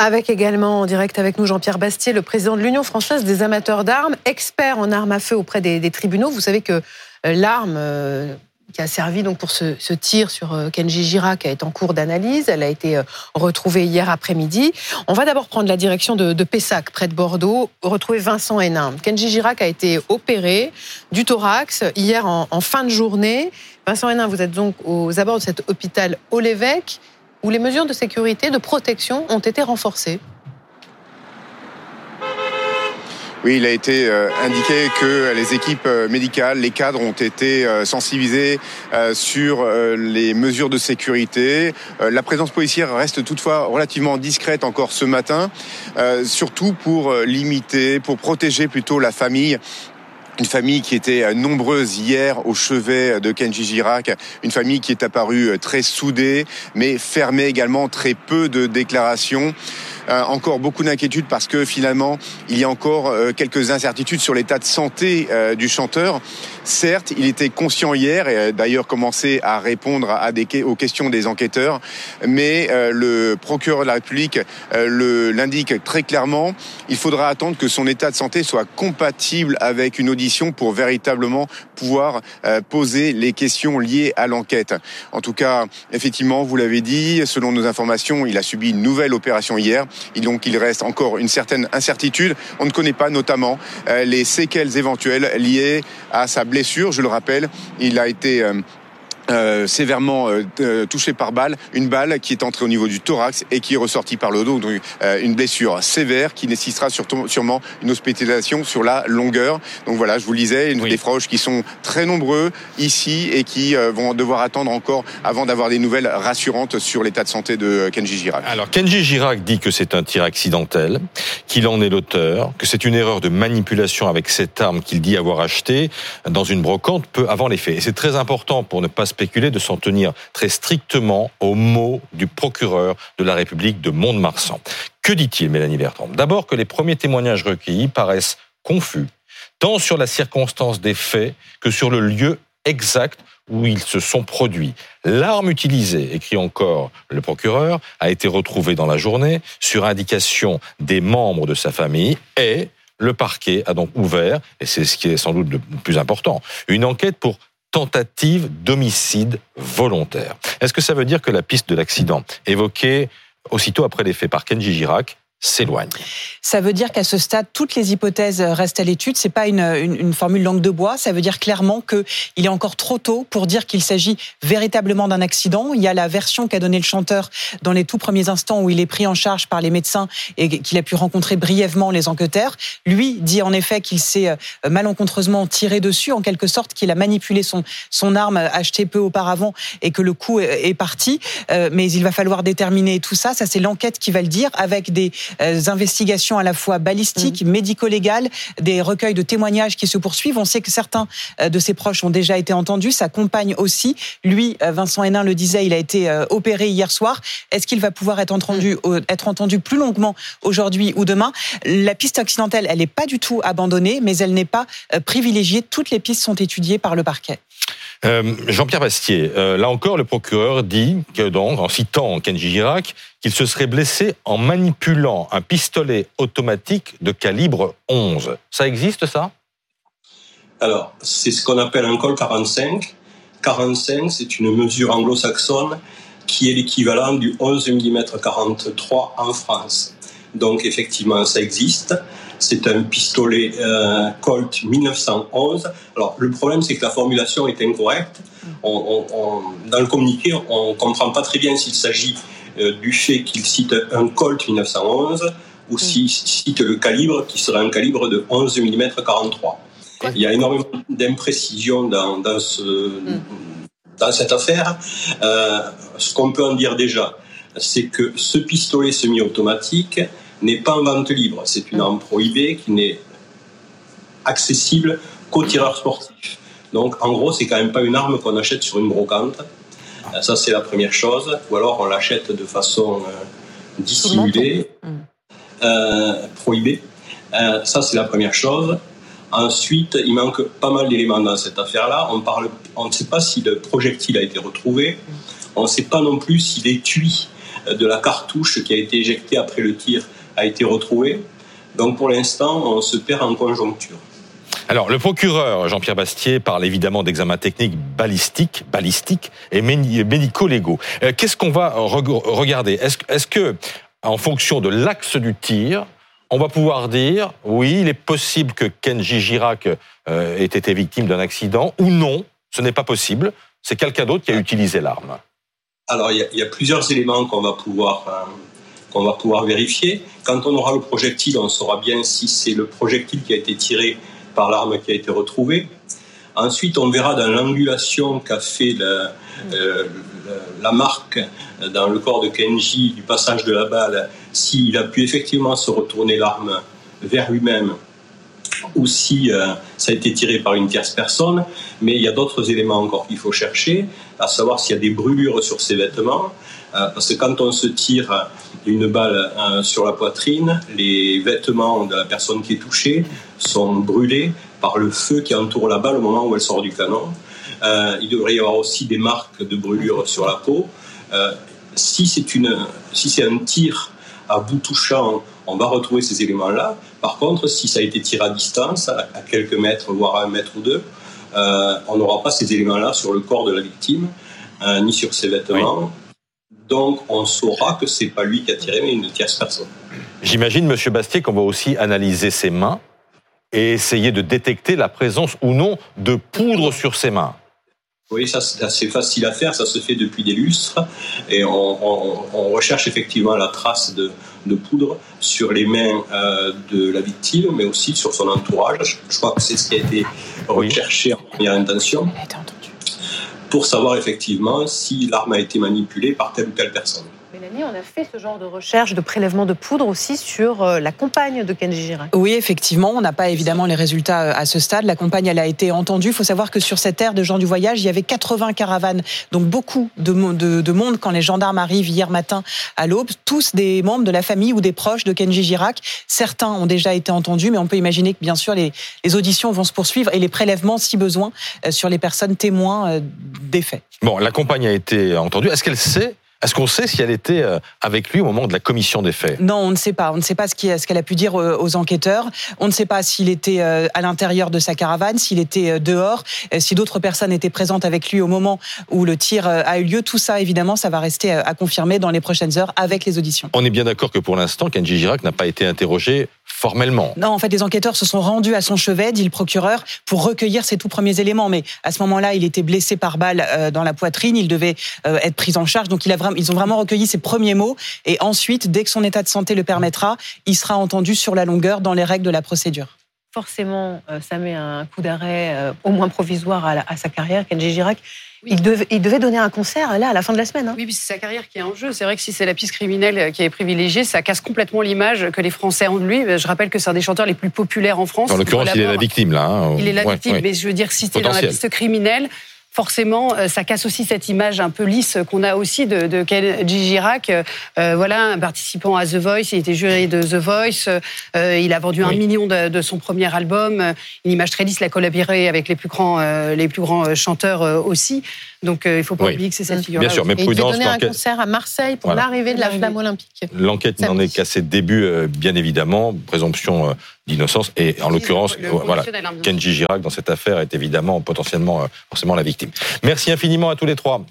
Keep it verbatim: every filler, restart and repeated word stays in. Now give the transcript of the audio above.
Avec également en direct avec nous Jean-Pierre Bastier, le président de l'Union française des amateurs d'armes, expert en armes à feu auprès des, des tribunaux. Vous savez que euh, l'arme euh, qui a servi donc pour ce, ce tir sur euh, Kenji Girac est en cours d'analyse. Elle a été euh, retrouvée hier après-midi. On va d'abord prendre la direction de, de Pessac, près de Bordeaux, retrouver Vincent Hénin. Kenji Girac a été opéré du thorax hier en, en fin de journée. Vincent Hénin, vous êtes donc aux abords de cet hôpital au Lévesque, où les mesures de sécurité, de protection ont été renforcées. Oui, il a été euh, indiqué que les équipes euh, médicales, les cadres ont été euh, sensibilisés euh, sur euh, les mesures de sécurité. Euh, la présence policière reste toutefois relativement discrète encore ce matin, euh, surtout pour limiter, pour protéger plutôt la famille. Une famille qui était nombreuse hier au chevet de Kenji Girac, une famille qui est apparue très soudée, mais fermée également, très peu de déclarations. Euh, encore beaucoup d'inquiétudes parce que finalement, il y a encore euh, quelques incertitudes sur l'état de santé euh, du chanteur. Certes, il était conscient hier et a d'ailleurs commencé à répondre à des, aux questions des enquêteurs, mais euh, le procureur de la République euh, le, l'indique très clairement, il faudra attendre que son état de santé soit compatible avec une audition pour véritablement pouvoir euh, poser les questions liées à l'enquête. En tout cas, effectivement, vous l'avez dit, selon nos informations, il a subi une nouvelle opération hier. Et donc, il reste encore une certaine incertitude. On ne connaît pas notamment euh, les séquelles éventuelles liées à sa blessure. Je le rappelle, il a été euh, euh, sévèrement euh, touché par balle, une balle qui est entrée au niveau du thorax et qui est ressortie par le dos. Donc, euh, une blessure sévère qui nécessitera surtout, sûrement une hospitalisation sur la longueur. Donc voilà, je vous le disais, une, oui. Des proches qui sont très nombreux ici et qui euh, vont devoir attendre encore avant d'avoir des nouvelles rassurantes sur l'état de santé de Kenji Girac. Alors, Kenji Girac dit que c'est un tir accidentel, qu'il en est l'auteur, que c'est une erreur de manipulation avec cette arme qu'il dit avoir achetée dans une brocante peu avant les faits. Et c'est très important pour ne pas spéculer de s'en tenir très strictement aux mots du procureur de la République de Mont-de-Marsan. Que dit-il, Mélanie Bertrand ? D'abord que les premiers témoignages recueillis paraissent confus, tant sur la circonstance des faits que sur le lieu exact où ils se sont produits. L'arme utilisée, écrit encore le procureur, a été retrouvée dans la journée sur indication des membres de sa famille et le parquet a donc ouvert, et c'est ce qui est sans doute le plus important, une enquête pour tentative d'homicide volontaire. Est-ce que ça veut dire que la piste de l'accident évoquée aussitôt après les faits par Kenji Girac s'éloigne? Ça veut dire qu'à ce stade, toutes les hypothèses restent à l'étude. C'est pas une, une, une formule langue de bois. Ça veut dire clairement que il est encore trop tôt pour dire qu'il s'agit véritablement d'un accident. Il y a la version qu'a donnée le chanteur dans les tout premiers instants où il est pris en charge par les médecins et qu'il a pu rencontrer brièvement les enquêteurs. Lui dit en effet qu'il s'est malencontreusement tiré dessus, en quelque sorte, qu'il a manipulé son, son arme achetée peu auparavant et que le coup est parti. Mais il va falloir déterminer tout ça. Ça, c'est l'enquête qui va le dire, avec des investigations à la fois balistiques, mmh. médico-légales, des recueils de témoignages qui se poursuivent. On sait que certains de ses proches ont déjà été entendus, sa compagne aussi. Lui, Vincent Hénin le disait, il a été opéré hier soir. Est-ce qu'il va pouvoir être entendu, mmh. être entendu plus longuement aujourd'hui ou demain ? La piste accidentelle, elle n'est pas du tout abandonnée, mais elle n'est pas privilégiée. Toutes les pistes sont étudiées par le parquet. Euh, Jean-Pierre Bastier, euh, là encore, le procureur dit que donc, en citant Kenji Girac, qu'il se serait blessé en manipulant un pistolet automatique de calibre onze. Ça existe, ça ? Alors, c'est ce qu'on appelle un Colt quarante-cinq. quarante-cinq, c'est une mesure anglo-saxonne qui est l'équivalent du onze millimètre quarante-trois en France. Donc, effectivement, ça existe. C'est un pistolet euh, Colt dix-neuf cent onze. Alors, le problème, c'est que la formulation est incorrecte. On, on, on, dans le communiqué, on ne comprend pas très bien s'il s'agit euh, du fait qu'il cite un Colt dix-neuf cent onze ou s'il cite le calibre, qui serait un calibre de onze millimètre quarante-trois. Il y a énormément d'imprécisions dans, dans, ce, dans cette affaire. Euh, ce qu'on peut en dire déjà, c'est que ce pistolet semi-automatique n'est pas en vente libre. C'est une arme prohibée qui n'est accessible qu'aux tireurs sportifs. Donc, en gros, c'est quand même pas une arme qu'on achète sur une brocante. Ça, c'est la première chose. Ou alors, on l'achète de façon euh, dissimulée, euh, prohibée. Euh, ça, c'est la première chose. Ensuite, il manque pas mal d'éléments dans cette affaire-là. On parle, on ne sait pas si le projectile a été retrouvé. On ne sait pas non plus si l'étui de la cartouche qui a été éjectée après le tir a été retrouvée. Donc pour l'instant, on se perd en conjoncture. Alors, le procureur Jean-Pierre Bastier parle évidemment d'examens techniques balistiques, balistiques et médico-légaux. Qu'est-ce qu'on va regarder ? Est-ce, est-ce que, en fonction de l'axe du tir, on va pouvoir dire, oui, il est possible que Kenji Girac euh, ait été victime d'un accident, ou non, ce n'est pas possible, c'est quelqu'un d'autre qui a utilisé l'arme. Alors, il y a, il y a plusieurs éléments qu'on va pouvoir... Euh... qu'on va pouvoir vérifier. Quand on aura le projectile, on saura bien si c'est le projectile qui a été tiré par l'arme qui a été retrouvée. Ensuite, on verra dans l'angulation qu'a fait la, euh, la marque dans le corps de Kenji du passage de la balle, s'il a pu effectivement se retourner l'arme vers lui-même ou si euh, ça a été tiré par une tierce personne. Mais il y a d'autres éléments encore qu'il faut chercher, à savoir s'il y a des brûlures sur ses vêtements. Euh, parce que quand on se tire une balle euh, sur la poitrine, les vêtements de la personne qui est touchée sont brûlés par le feu qui entoure la balle au moment où elle sort du canon. Euh, il devrait y avoir aussi des marques de brûlures sur la peau. Euh, si c'est une, si c'est un tir à bout touchant, on va retrouver ces éléments-là. Par contre, si ça a été tiré à distance, à, à quelques mètres, voire à un mètre ou deux, euh, on n'aura pas ces éléments-là sur le corps de la victime, euh, ni sur ses vêtements. Oui. Donc, on saura que c'est pas lui qui a tiré, mais une tierce personne. J'imagine, Monsieur Bastier, qu'on va aussi analyser ses mains et essayer de détecter la présence ou non de poudre sur ses mains. Oui, ça c'est assez facile à faire, ça se fait depuis des lustres. Et on, on, on recherche effectivement la trace de, de poudre sur les mains euh, de la victime, mais aussi sur son entourage. Je crois que c'est ce qui a été recherché en première intention. Pour savoir effectivement si l'arme a été manipulée par telle ou telle personne. Mélanie, on a fait ce genre de recherche, de prélèvement de poudre aussi sur la compagne de Kenji Girac. Oui, effectivement, on n'a pas évidemment les résultats à ce stade. La compagne, elle a été entendue. Il faut savoir que sur cette aire de gens du voyage, il y avait quatre-vingts caravanes, donc beaucoup de, de, de monde quand les gendarmes arrivent hier matin à l'aube. Tous des membres de la famille ou des proches de Kenji Girac. Certains ont déjà été entendus, mais on peut imaginer que bien sûr les, les auditions vont se poursuivre et les prélèvements, si besoin, sur les personnes témoins des faits. Bon, la compagne a été entendue. Est-ce qu'elle sait Est-ce qu'on sait si elle était avec lui au moment de la commission des faits ? Non, on ne sait pas. On ne sait pas ce qu'elle a pu dire aux enquêteurs. On ne sait pas s'il était à l'intérieur de sa caravane, s'il était dehors, si d'autres personnes étaient présentes avec lui au moment où le tir a eu lieu. Tout ça, évidemment, ça va rester à confirmer dans les prochaines heures avec les auditions. On est bien d'accord que pour l'instant, Kenji Girac n'a pas été interrogé formellement. Non, en fait, les enquêteurs se sont rendus à son chevet, dit le procureur, pour recueillir ses tout premiers éléments. Mais à ce moment-là, il était blessé par balle dans la poitrine. Il devait être pris en charge. Donc, il a vraiment, ils ont vraiment recueilli ses premiers mots. Et ensuite, dès que son état de santé le permettra, il sera entendu sur la longueur dans les règles de la procédure. Forcément, ça met un coup d'arrêt, au moins provisoire, à, la, à sa carrière, Kenji Girac. Oui. Il, devait, il devait donner un concert là à la fin de la semaine. Hein. Oui, puis c'est sa carrière qui est en jeu. C'est vrai que si c'est la piste criminelle qui est privilégiée, ça casse complètement l'image que les Français ont de lui. Je rappelle que c'est un des chanteurs les plus populaires en France. En l'occurrence, il est la victime là. Hein. Il est la ouais, victime, ouais. Mais je veux dire, si c'est dans la piste criminelle, forcément, ça casse aussi cette image un peu lisse qu'on a aussi de, de Kenji Girac. Euh, voilà, un participant à The Voice, il était jury de The Voice, euh, il a vendu oui. un million de, de son premier album, une image très lisse, il a collaboré avec les plus grands, euh, les plus grands chanteurs euh, aussi. Donc euh, il ne faut pas oui. oublier que c'est cette figure-là. Bien sûr, mais et prudence. Il a donné un concert à Marseille pour voilà. l'arrivée de la flamme olympique. L'enquête n'en est qu'à ses débuts, euh, bien évidemment, présomption euh, d'innocence. Et en l'occurrence, euh, voilà, Kenji Girac, dans cette affaire, est évidemment potentiellement, euh, forcément la victime. Merci infiniment à tous les trois.